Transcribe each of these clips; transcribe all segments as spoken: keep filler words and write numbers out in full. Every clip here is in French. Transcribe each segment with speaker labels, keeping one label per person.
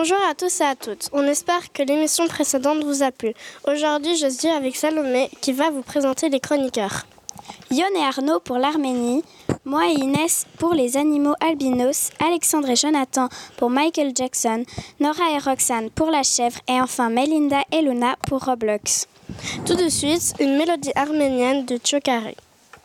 Speaker 1: Bonjour à tous et à toutes. On espère que l'émission précédente vous a plu. Aujourd'hui, je suis avec Salomé qui va vous présenter les chroniqueurs.
Speaker 2: Yon et Arnaud pour l'Arménie, moi et Inès pour les animaux albinos, Alexandre et Jonathan pour Michael Jackson, Nora et Roxane pour la chèvre et enfin Melinda et Luna pour Roblox.
Speaker 1: Tout de suite, une mélodie arménienne de Tchokare.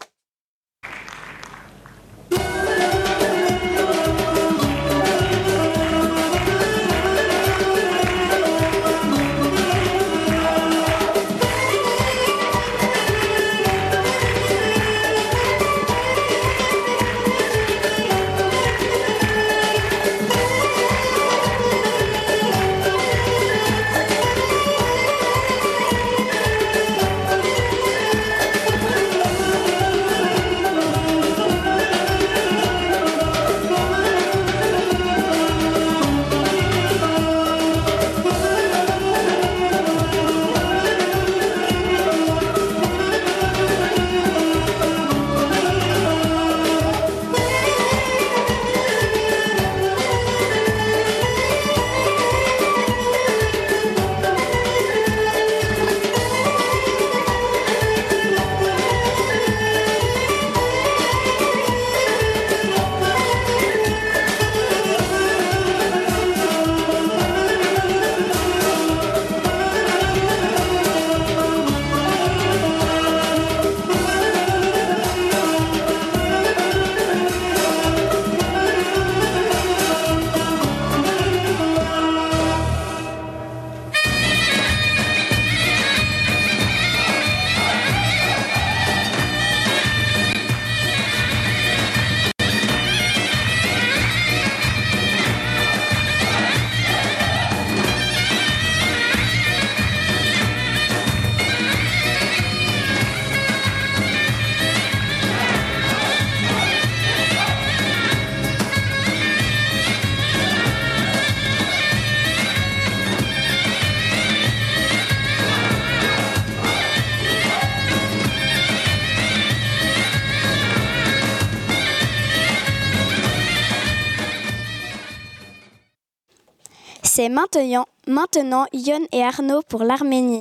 Speaker 2: C'est maintenant, maintenant Yon et Arnaud pour l'Arménie.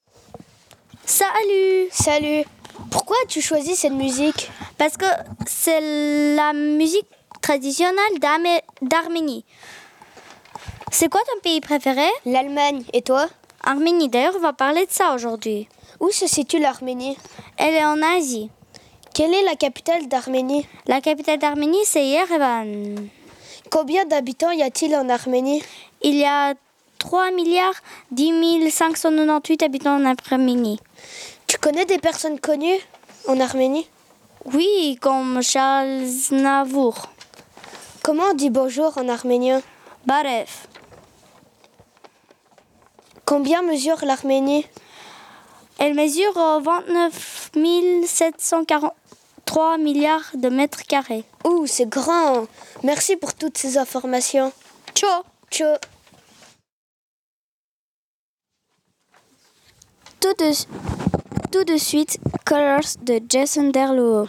Speaker 3: Salut!
Speaker 4: Salut! Pourquoi as-tu choisi cette musique?
Speaker 3: Parce que c'est la musique traditionnelle d'Armé- d'Arménie. C'est quoi ton pays préféré?
Speaker 4: L'Allemagne. Et toi?
Speaker 3: Arménie. D'ailleurs, on va parler de ça aujourd'hui.
Speaker 4: Où se situe l'Arménie?
Speaker 3: Elle est en Asie.
Speaker 4: Quelle est la capitale d'Arménie?
Speaker 3: La capitale d'Arménie, c'est Yerevan.
Speaker 4: Combien d'habitants y a-t-il en Arménie?
Speaker 3: Il y a trois milliards dix mille cinq cent quatre-vingt-dix-huit habitants en Arménie.
Speaker 4: Tu connais des personnes connues en Arménie?
Speaker 3: Oui, comme Charles Navour.
Speaker 4: Comment on dit bonjour en arménien?
Speaker 3: Barev.
Speaker 4: Combien mesure l'Arménie?
Speaker 3: Elle mesure vingt-neuf mille sept cent quarante-trois milliards de mètres carrés.
Speaker 4: Ouh, c'est grand! Merci pour toutes ces informations.
Speaker 3: Ciao!
Speaker 4: Ciao!
Speaker 2: Tout de, tout de suite, Colors de Jason Derulo.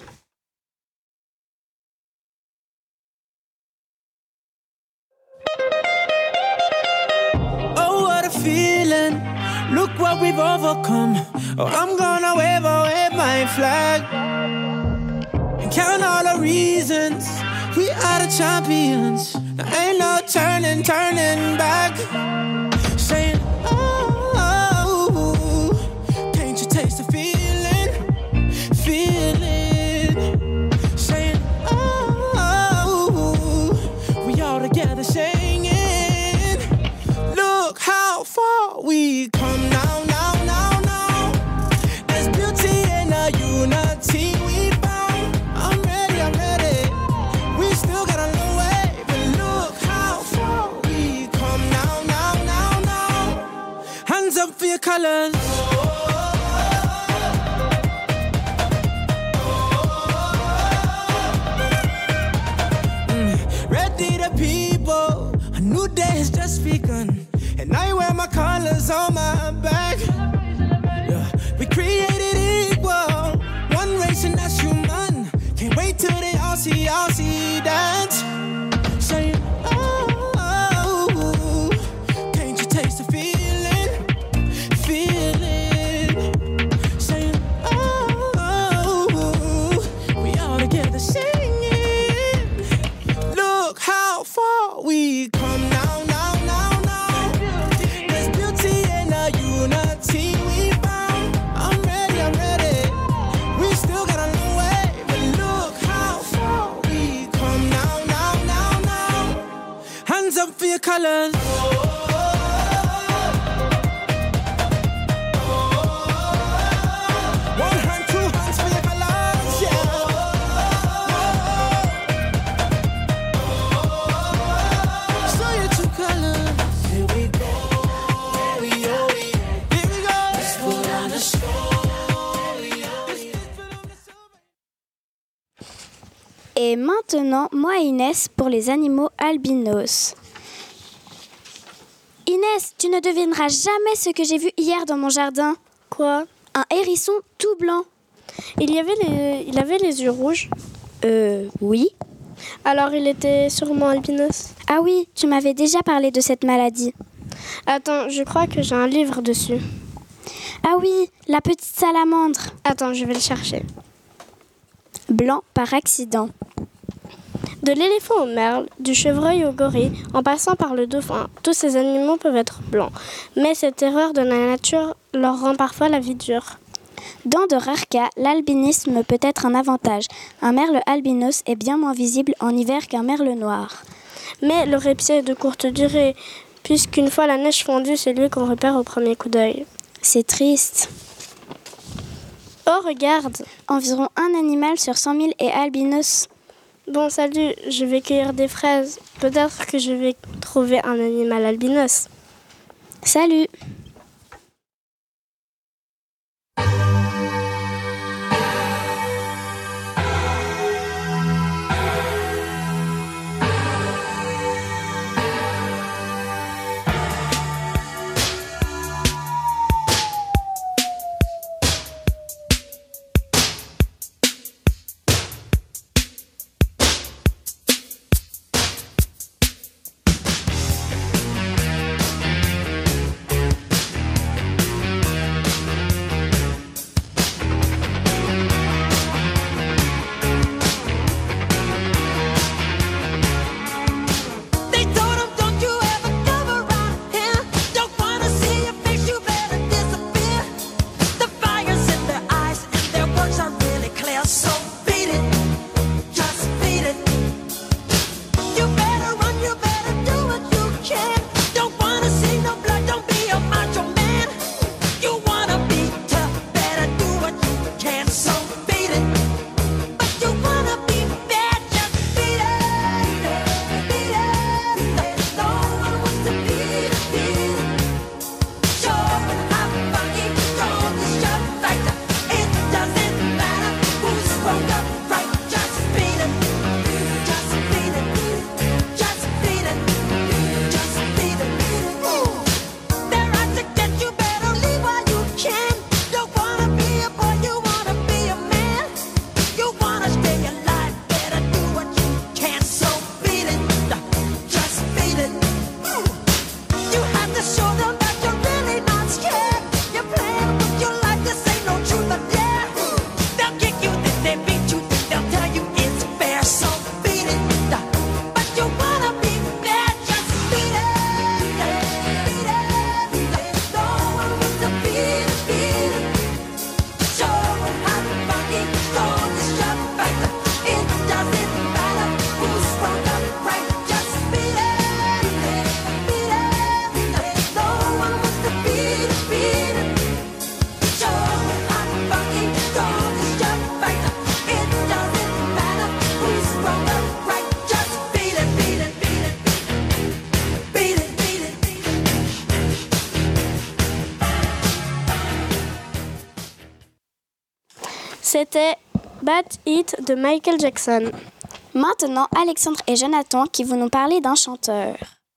Speaker 5: Oh, what a feeling. Look what we've overcome. Oh, I'm gonna wave away my flag and count all the reasons we are the champions. There ain't no turning, turning back. Saying, oh, oh, can't you taste the feeling, feeling? Saying, oh, oh, we all together singing. Look how far we come now, now, now, now. There's beauty in the unity we found. I'm ready, I'm ready. We still got a long way, but look how far we come now, now, now, now. Hands up for your colors. Mm, ready the people. A new day has just begun. And I wear my colors on my back. Yeah. We created equal, one race and that's human. Can't wait till they all see, all see that. Saying, oh, oh, we come now, now, now, now. There's beauty in the unity we found. I'm ready, I'm ready. We still got a long way, but look how far we come now, now, now, now. Hands up for your colors.
Speaker 2: Et maintenant, moi et Inès pour les animaux albinos. Inès, tu ne devineras jamais ce que j'ai vu hier dans mon jardin.
Speaker 1: Quoi?
Speaker 2: Un hérisson tout blanc.
Speaker 1: Il y avait les, il avait les yeux rouges.
Speaker 2: Euh, oui.
Speaker 1: Alors il était sûrement albinos.
Speaker 2: Ah oui, tu m'avais déjà parlé de cette maladie.
Speaker 1: Attends, je crois que j'ai un livre dessus.
Speaker 2: Ah oui, la petite salamandre.
Speaker 1: Attends, je vais le chercher.
Speaker 2: Blanc par accident.
Speaker 1: De l'éléphant au merle, du chevreuil au gorille, en passant par le dauphin, tous ces animaux peuvent être blancs. Mais cette erreur de la nature leur rend parfois la vie dure.
Speaker 2: Dans de rares cas, l'albinisme peut être un avantage. Un merle albinos est bien moins visible en hiver qu'un merle noir.
Speaker 1: Mais le répit est de courte durée, puisqu'une fois la neige fondue, c'est lui qu'on repère au premier coup d'œil.
Speaker 2: C'est triste.
Speaker 1: Oh, regarde!
Speaker 2: Environ un animal sur cent mille est albinos.
Speaker 1: Bon, salut, je vais cueillir des fraises. Peut-être que je vais trouver un animal albinos.
Speaker 2: Salut!
Speaker 1: C'était Bad It de Michael Jackson.
Speaker 2: Maintenant, Alexandre et Jonathan qui vont nous parler d'un chanteur.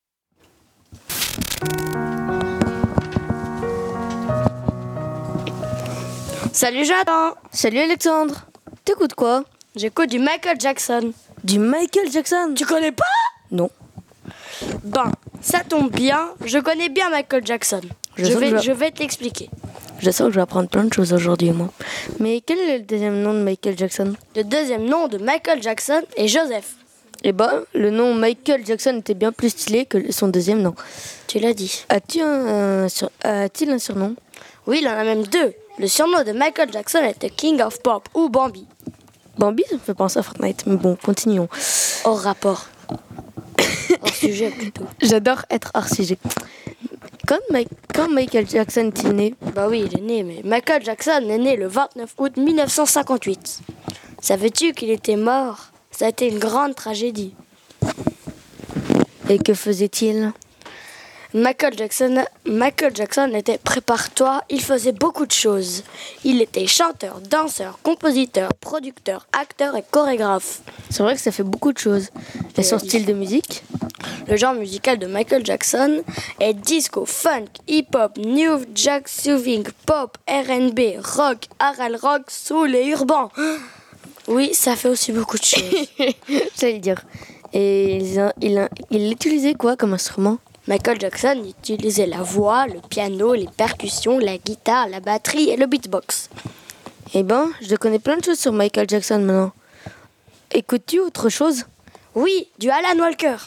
Speaker 6: Salut Jonathan.
Speaker 4: Salut Alexandre. T'écoutes quoi?
Speaker 6: J'écoute du Michael Jackson.
Speaker 4: Du Michael Jackson?
Speaker 6: Tu connais pas?
Speaker 4: Non.
Speaker 6: Ben, ça tombe bien, je connais bien Michael Jackson. Je,
Speaker 4: Je,
Speaker 6: vais,
Speaker 4: je...
Speaker 6: je vais te l'expliquer.
Speaker 4: je sens que je vais apprendre plein de choses aujourd'hui, moi. Mais quel est le deuxième nom de Michael Jackson?
Speaker 6: Le deuxième nom de Michael Jackson est Joseph.
Speaker 7: Eh ben, le nom Michael Jackson était bien plus stylé que son deuxième nom.
Speaker 6: Tu l'as dit.
Speaker 7: As-tu un, un sur- a-t-il un surnom?
Speaker 6: Oui, il en a même deux. Le surnom de Michael Jackson était King of Pop ou Bambi.
Speaker 7: Bambi, ça me fait penser à Fortnite. Mais bon, continuons.
Speaker 6: Hors rapport. Hors sujet plutôt.
Speaker 7: J'adore être hors sujet. Quand, Mike- quand Michael Jackson est né,
Speaker 6: Bah oui, il est né, mais Michael Jackson est né le vingt-neuf août mille neuf cent cinquante-huit. Savais-tu qu'il était mort? Ça a été une grande tragédie.
Speaker 7: et que faisait-il?
Speaker 6: Michael Jackson, Michael Jackson était préparatoire, il faisait beaucoup de choses. Il était chanteur, danseur, compositeur, producteur, acteur et chorégraphe.
Speaker 7: C'est vrai que ça fait beaucoup de choses. Et son style de musique?
Speaker 6: Le genre musical de Michael Jackson est disco, funk, hip-hop, new jack swing, pop, R and B, rock, R&B rock, soul et urbain. Oui, ça fait aussi beaucoup de choses.
Speaker 7: J'allais le dire. Et il, il, il utilisait quoi comme instrument?
Speaker 6: Michael Jackson utilisait la voix, le piano, les percussions, la guitare, la batterie et le beatbox.
Speaker 7: Eh ben, je connais plein de choses sur Michael Jackson maintenant. Écoutes-tu autre chose?
Speaker 6: Oui, du Alan Walker.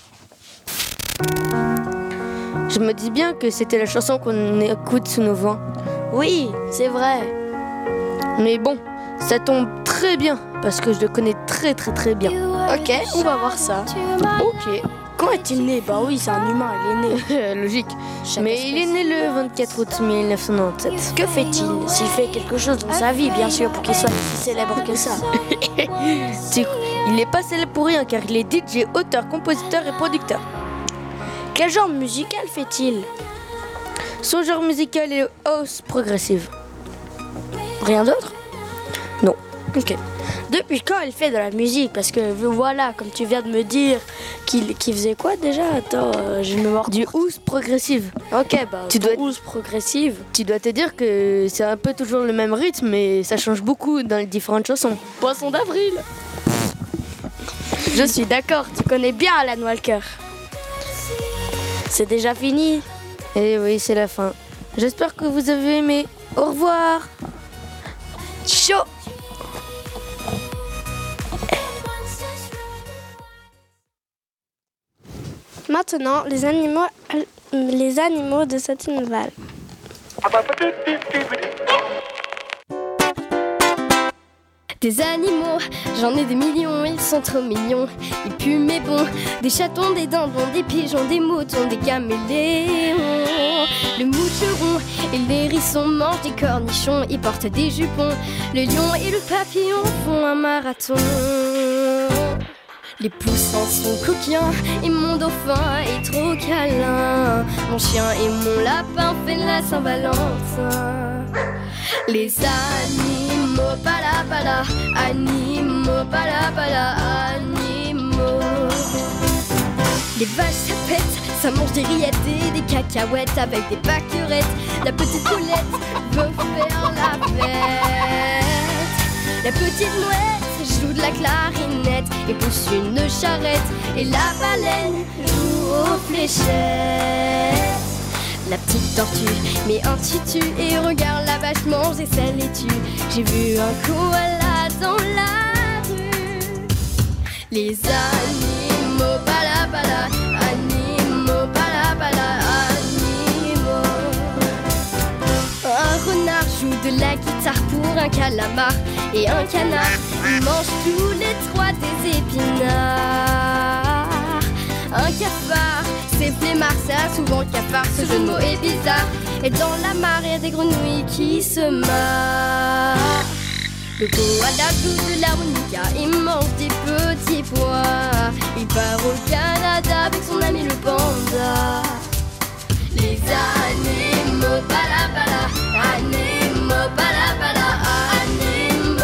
Speaker 7: Je me dis bien que c'était la chanson qu'on écoute sous nos vents.
Speaker 6: Oui, c'est vrai.
Speaker 7: Mais bon, ça tombe très bien, parce que je le connais très très très bien.
Speaker 6: Ok, on va voir ça.
Speaker 7: Ok.
Speaker 6: Quand est-il né? Bah oui, c'est un humain, il est né.
Speaker 7: Logique.
Speaker 6: Chaque
Speaker 7: Mais
Speaker 6: espèce.
Speaker 7: il est né le vingt-quatre août mille neuf cent quatre-vingt-dix-sept.
Speaker 6: Que fait-il? S'il fait quelque chose dans sa vie, bien sûr, pour qu'il soit si célèbre que ça.
Speaker 7: Tu- Il n'est pas célèbre pour rien, car il est D J, auteur, compositeur et producteur.
Speaker 6: Quel genre musical fait-il?
Speaker 7: Son genre musical est house progressive.
Speaker 6: Rien d'autre?
Speaker 7: Non.
Speaker 6: Ok. Depuis quand il fait de la musique? Parce que voilà, comme tu viens de me dire, qu'il qu'il faisait quoi déjà? Attends, euh, j'ai une mémoire.
Speaker 7: Du house progressive.
Speaker 6: Ok, bah,
Speaker 7: Tu
Speaker 6: tu
Speaker 7: dois-
Speaker 6: dois progressive.
Speaker 7: Tu dois te dire que c'est un peu toujours le même rythme, mais ça change beaucoup dans les différentes chansons.
Speaker 6: Poisson d'avril. Je suis d'accord, tu connais bien Alan Walker. C'est déjà fini.
Speaker 7: Et oui, c'est la fin. J'espère que vous avez aimé. Au revoir.
Speaker 6: Chaud.
Speaker 1: Maintenant, les animaux, les animaux de cette nouvelle.
Speaker 8: Des animaux, j'en ai des millions, ils sont trop mignons. Ils puent mais bon, des chatons, des dindons, des pigeons, des moutons, des caméléons. Le moucheron et les hérissons mangent des cornichons, ils portent des jupons. Le lion et le papillon font un marathon. Les poussins sont coquins et mon dauphin est trop câlin. Mon chien et mon lapin font la Saint-Valentin. Les animaux, pala pala, animaux, pala pala, animaux. Les vaches ça pète, ça mange des rillettes et des cacahuètes avec des pâquerettes. La petite poulette veut faire la fête. La petite mouette joue de la clarinette et pousse une charrette. Et la baleine joue aux fléchettes. La petite tortue met un tutu et regarde la vache manger sa laitue. J'ai vu un koala dans la rue. Les animaux, bala bala, animaux, bala bala, animaux. Un renard joue de la guitare pour un calamar. Et un canard, il mange tous les trois des épinards. Un cafard, c'est flemmard, ça a souvent le cafard. Ce jeu de mots est bizarre. Et dans la mare, il y a des grenouilles qui se marrent. Le koala joue de l'harmonica, il mange des petits pois. Il part au Canada avec son ami le panda. Les animaux, bala bala, animaux, bala bala, animaux.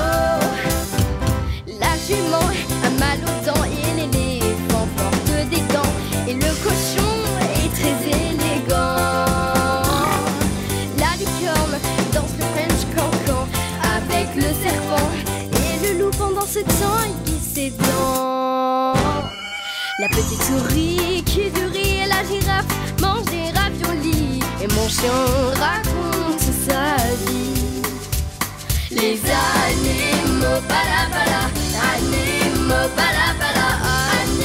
Speaker 8: La jument a mal aux dents et l'éléphant porte des gants. Et le cochon est très élégant. La licorne danse le French cancan avec le serpent. Et le loup pendant ce temps il glisse ses dents. La petite souris qui du riz et la girafe mange des raviolis. Et mon chien raconte sa vie. Les animaux, bala bala, animaux, bala bala, animaux.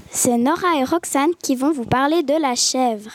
Speaker 2: C'est Nora et Roxane qui vont vous parler de la chèvre.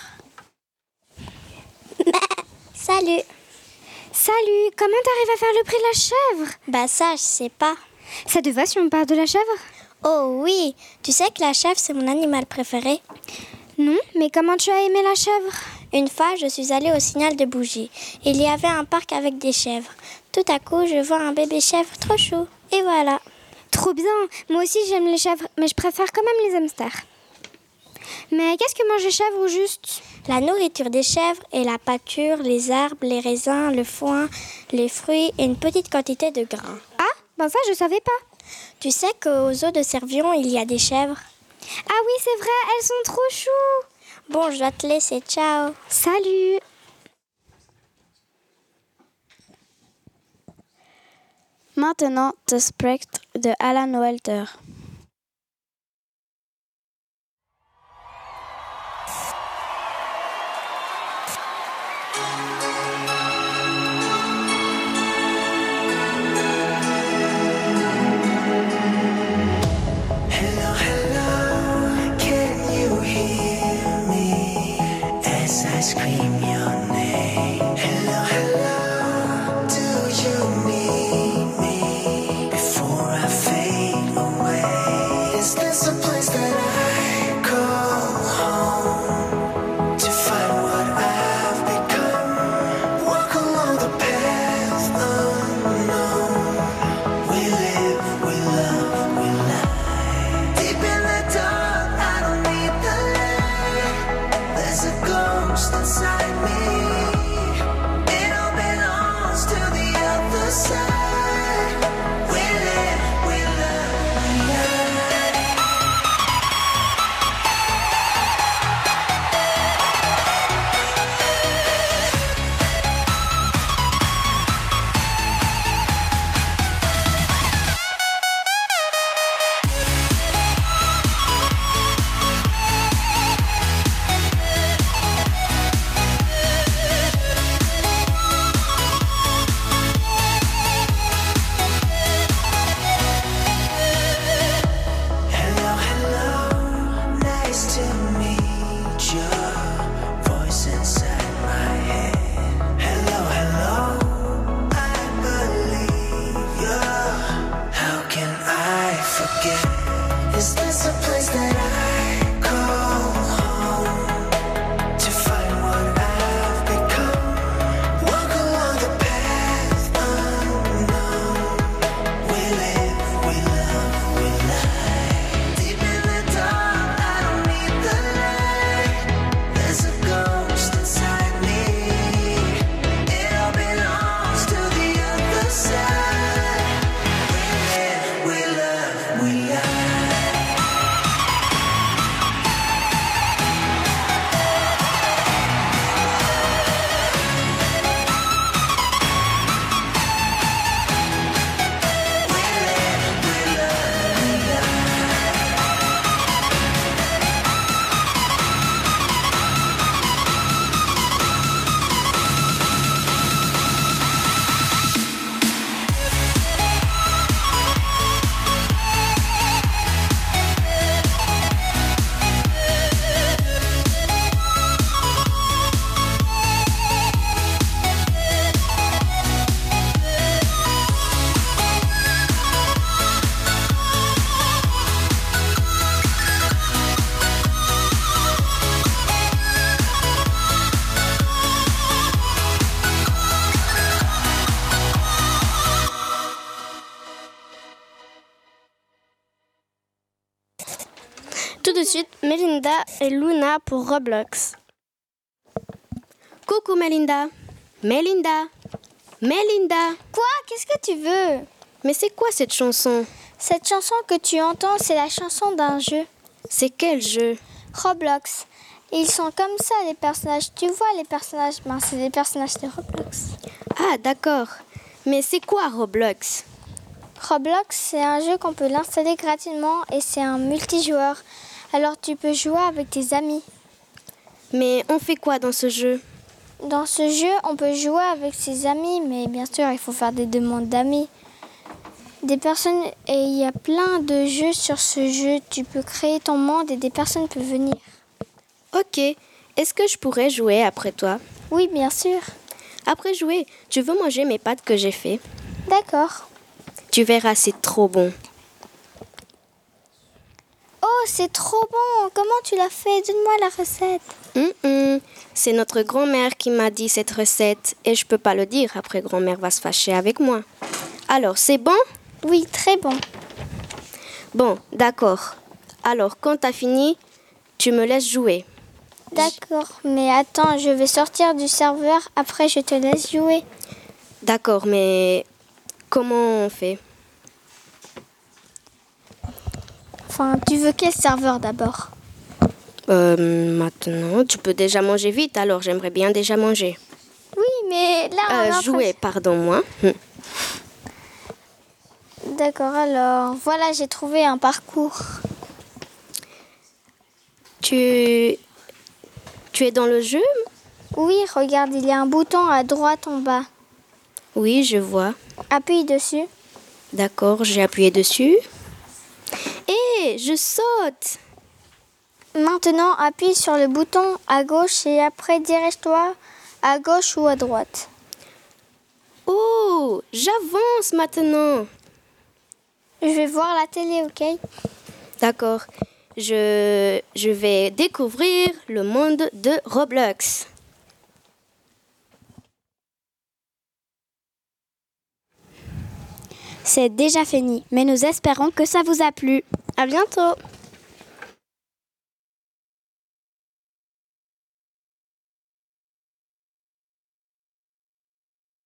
Speaker 9: Salut.
Speaker 10: Salut, comment t'arrives à faire le prix de la chèvre?
Speaker 9: Bah ça, je sais pas.
Speaker 10: Ça te va si on parle de la chèvre?
Speaker 9: Oh oui, tu sais que la chèvre, c'est mon animal préféré?
Speaker 10: Non, mais comment tu as aimé la chèvre?
Speaker 9: Une fois, je suis allée au signal de bougie. Il y avait un parc avec des chèvres. Tout à coup, je vois un bébé chèvre trop chou. Et voilà.
Speaker 10: Trop bien. Moi aussi, j'aime les chèvres, mais je préfère quand même les hamsters. Mais qu'est-ce que mangent les chèvres au juste?
Speaker 9: La nourriture des chèvres est la pâture, les arbres, les raisins, le foin, les fruits et une petite quantité de grains.
Speaker 10: Ah, ben ça, je savais pas.
Speaker 9: Tu sais qu'aux eaux de Servion, il y a des chèvres?
Speaker 10: Ah oui, c'est vrai, elles sont trop choues.
Speaker 9: Bon, je dois te laisser. Ciao.
Speaker 10: Salut.
Speaker 2: Maintenant, The Spectre de Alan Walter.
Speaker 5: Scream your name. Hello, hello. Do you need me before I fade away? Is this a place that I call home to find what I've become? Walk along the path unknown. We live, we love, we lie. Deep in the dark, I don't need the light. There's a ghost inside me. It all belongs to the other side. We live, we love, we lie. Hello, hello, nice to meet you. Voice inside my head. Hello, hello, I believe you. How can I forget? Is this a place that I call home to find what I've become? Walk along the path unknown. We live, we love, we lie. Deep in the dark, I don't need the light. There's a ghost inside me. It all belongs to the other side. We live, we love, we lie.
Speaker 1: Tout de suite, Melinda et Luna pour Roblox.
Speaker 3: Coucou Melinda. Melinda. Melinda.
Speaker 10: Quoi? Qu'est-ce que tu veux?
Speaker 3: Mais c'est quoi cette chanson?
Speaker 10: Cette chanson que tu entends, c'est la chanson d'un jeu.
Speaker 3: C'est quel jeu?
Speaker 10: Roblox. Et ils sont comme ça, les personnages. Tu vois, les personnages, ben, c'est des personnages de Roblox.
Speaker 3: Ah, d'accord. Mais c'est quoi Roblox?
Speaker 10: Roblox, c'est un jeu qu'on peut l'installer gratuitement et c'est un multijoueur. Alors tu peux jouer avec tes amis.
Speaker 3: Mais on fait quoi dans ce jeu?
Speaker 10: Dans ce jeu, on peut jouer avec ses amis, mais bien sûr, il faut faire des demandes d'amis. Des personnes, et il y a plein de jeux sur ce jeu. Tu peux créer ton monde et des personnes peuvent venir.
Speaker 11: Ok. Est-ce que je pourrais jouer après toi?
Speaker 10: Oui, bien sûr.
Speaker 11: Après jouer, tu veux manger mes pâtes que j'ai fait?
Speaker 10: D'accord.
Speaker 11: Tu verras, c'est trop bon.
Speaker 10: Oh, c'est trop bon. Comment tu l'as fait? Donne-moi la recette.
Speaker 11: Mm-mm. C'est notre grand-mère qui m'a dit cette recette et je peux pas le dire. Après, grand-mère va se fâcher avec moi. Alors, c'est bon?
Speaker 10: Oui, très bon.
Speaker 11: Bon, d'accord. Alors, quand t'as fini, tu me laisses jouer.
Speaker 10: D'accord, mais attends, je vais sortir du serveur. Après, je te laisse jouer.
Speaker 11: D'accord, mais comment on fait?
Speaker 10: Enfin, tu veux quel serveur d'abord?
Speaker 11: Euh, maintenant, tu peux déjà manger vite, alors j'aimerais bien déjà manger.
Speaker 10: Oui, mais là, on
Speaker 11: Euh,
Speaker 10: est en train
Speaker 11: jouer, pardon-moi.
Speaker 10: de- D'accord, alors, voilà, j'ai trouvé un parcours.
Speaker 11: Tu... Tu es dans le jeu?
Speaker 10: Oui, regarde, il y a un bouton à droite en bas.
Speaker 11: Oui, je vois.
Speaker 10: Appuie dessus.
Speaker 11: D'accord, j'ai appuyé dessus. Et je saute!
Speaker 10: Maintenant, appuie sur le bouton à gauche et après, dirige-toi à gauche ou à droite.
Speaker 11: Oh, j'avance maintenant.
Speaker 10: Je vais voir la télé, ok?
Speaker 11: D'accord. Je, je vais découvrir le monde de Roblox.
Speaker 2: C'est déjà fini, mais nous espérons que ça vous a plu.
Speaker 1: À bientôt!